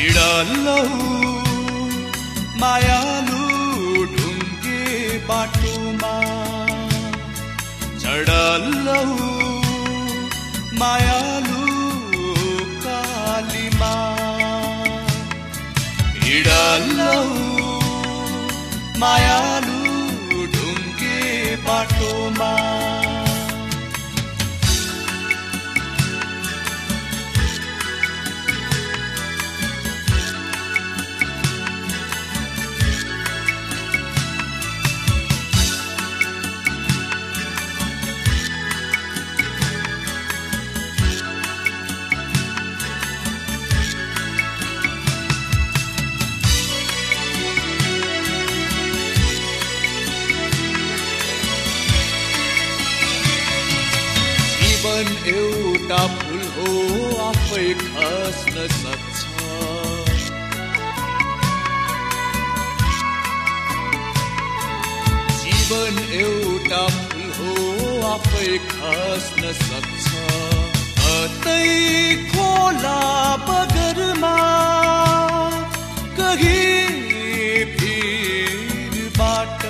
हिँडलौ मायालु ढुङ्गे बाटोमा चढलौ मायालु कालीमा हिँडलौ मायालु ढुङ्गे बाटोमा जीवन एउटा फूल हो आफै खस्न सक्छ जीवन एउटा फूल हो आफै खस्न सक्छ कतै खोला बगरमा कहीँ भिरबाट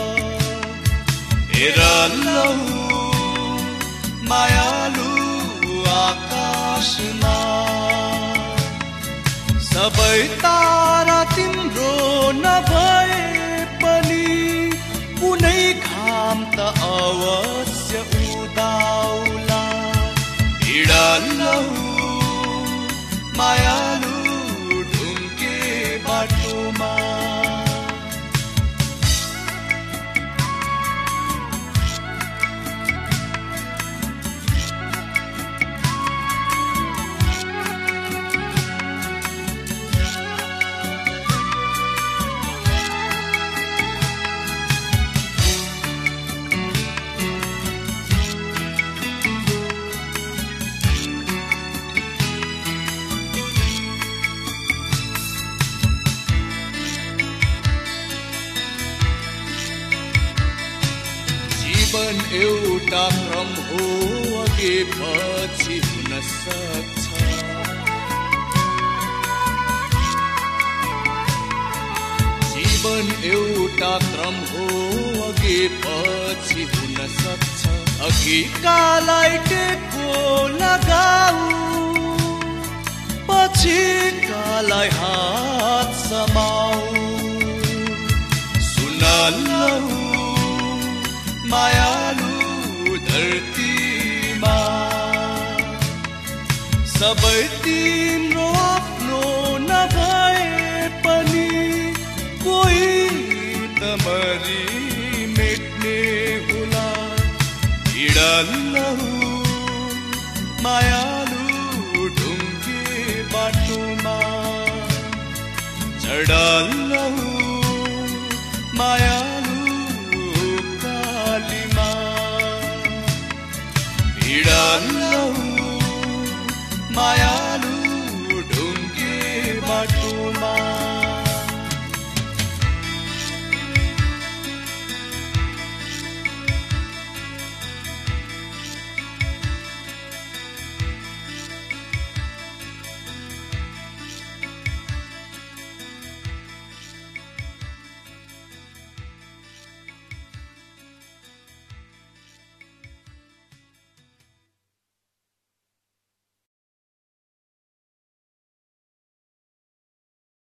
हेरलौ मायालु आकाशमा सबै तारा तिम्रो नभए पनि कुनै घाम त अवश्य उदाउला हिँडलौ मायालु ढुङ्गे बाटोमा जीवन एउटा क्रम हो अघि पछि हुन सक्छ जीवन एउटा क्रम हो अघि पछि हुन सक्छ अघिकालाई टेको लगाऊ पछिकालाई हात समाऊ सुनलौ मायालु धरतीमा सबै तिम्रो आफ्नो नभए पनि कोही त मरी मेट्ने होला हिँडलौ मायालु ढुङ्गे बाटोमा चढलौ माया